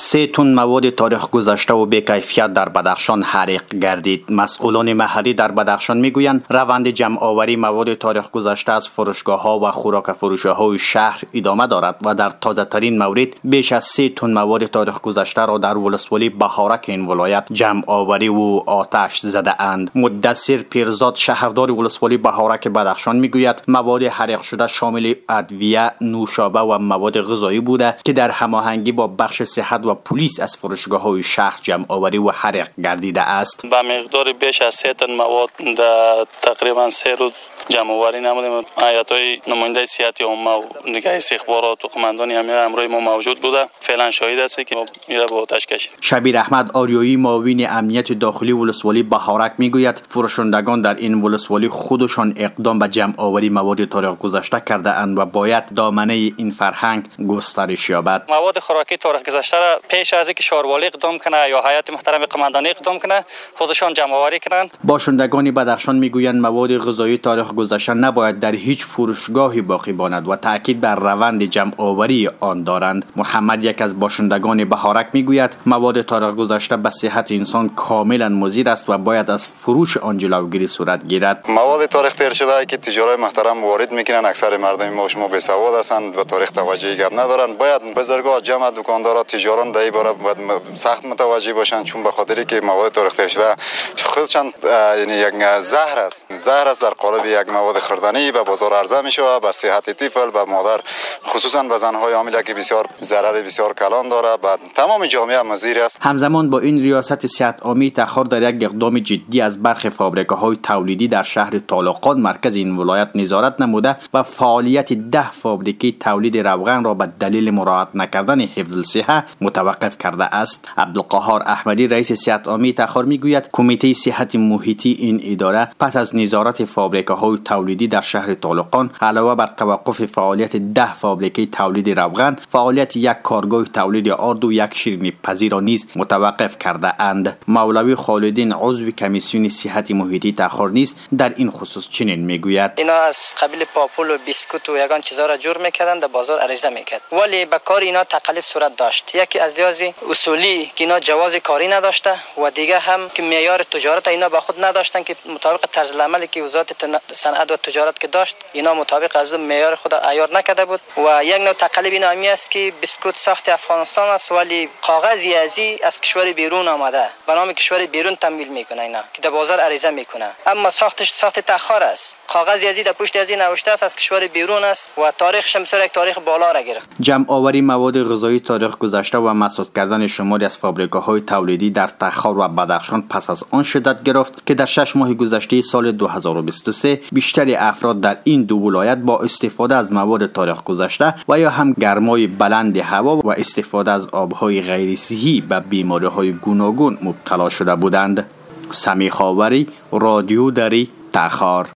3 تن مواد تاریخ گذشته و بی‌کیفیت در بدخشان حریق گردید. مسئولان محلی در بدخشان میگویند روند جمع آوری مواد تاریخ گذشته از فروشگاه‌ها و خوراک فروشی‌های شهر ادامه دارد و در تازه‌ترین مورد بیش از 3 تن مواد تاریخ گذشته را در ولسوالی بهارک این ولایت جمع آوری و آتش زده اند. مدثر پیرزاد شهردار ولسوالی بهارک بدخشان میگوید مواد حریق شده شامل ادویه، نوشابه و مواد غذایی بوده که در هماهنگی با بخش صحت و پلیس از فروشگاه‌های شهر جمع آوری و حریق گردیده است. با مقدار بیش از 3 تن مواد در تقریبا 3 روز جمع آوری نمودیم. هیئت‌های نماینده صحت عامه و دیگر استخبارات و قماندان امنیت همراه ما موجود بوده. فعلا شاهد است که میره با آتش کشید. شبیر احمد آریایی معاون امنیت داخلی ولسوالی بهارک میگوید فروشندگان در این ولسوالی خودشان اقدام به جمع آوری مواد تاریخ گذشته کرده اند و باید دامنه این فرهنگ گسترش یابد. مواد خوراکی تاریخ گذشته را پیش از اینکه شهروالی اقدام کنه یا هیئت محترم قماندانی اقدام کنه خودشان جمع آوری کنند. باشندگان بدخشان میگویند مواد غذایی تاریخ گذشته نباید در هیچ فروشگاهی باقی ماند و تاکید بر روند جمع آوری آن دارند. محمد یک از باشندگان بهارک میگوید مواد تاریخ گذشته به صحت انسان کاملا مضر است و باید از فروش آن جلوگیری صورت گیرد. مواد تاریخ تیر شده که تجارای محترم وارد میکنن اکثر مردم ما شما بی سواد هستند و تاریخ توجهی گپ ندارن. باید بزرگا جمع دکاندارا تجاران در این باره سخت متوجه باشند چون به خاطری که مواد تاریخ تیر شده خودشان یعنی یک زهر است در قالب یک مواد خوردنی به بازار عرضه میشه و به صحت طفل و مادر خصوصا به زنهای حامله که بسیار ضرر بسیار کلان داره و تمام جامعه مضر است. همزمان با این ریاست صحت عامه تاخیر در یک اقدام جدی از برخی فابریکه‌های تولیدی در شهر طالقان مرکز این ولایت نظارت نموده و فعالیت 10 فابریکه تولید روغن را به دلیل مراعات نکردن حفظ الصحه متوقف کرده است. عبدالقهار احمدی رئیس صحت عامه تاخیر میگوید کمیته صحت محیطی این اداره پس از نظارت فابریکه‌های تولیدی در شهر طالقان علاوه بر توقف فعالیت 10 فابریکه تولید روغن فعالیت یک کارگاه تولید آرد و یک شیرینی پزی را نیز متوقف کرده اند. مولوی خالدین عضو کمیسیون صحت محیطی تاخیر نیز در این خصوص چنین میگوید اینا از قبیل پاپول و بیسکوت و یگان چیزا را جور میکردن در بازار عرضه میکرد ولی به کار اینا تکلیف صورت داشت. یکی از لحاظ اصولی که اینا جواز کاری نداشته و دیگه هم که معیار تجارت اینا با خود نداشتن که مطابق طرز عملی که وزارت صنعت و تجارت که داشت اینا مطابق از معیار خود عیار نکرده بود و یک نوع تقلب اینا همی است که بیسکوت ساخت افغانستان است ولی کاغذی از کشور بیرون آمده به نام کشور بیرون تمویل میکنه اینا که در بازار عرضه میکنه اما ساخت تاخیر است. کاغذی در پشت از این نوشته است از کشور بیرون است و تاریخش هم یک تاریخ بالا را گرفت. جمع آوری مواد غذایی تاریخ گذشته و مسدود کردن شماری از فابریکه‌های تولیدی در تخار و بدخشان پس از آن شدت گرفت که در 6 ماه گذشته سال 2023 بیشتر افراد در این دو ولایت با استفاده از مواد تاریخ گذشته و یا هم گرمای بلند هوا و استفاده از آبهای غیر صحی به بیماری‌های گوناگون مبتلا شده بودند. سمیخاوری رادیو دری تخار.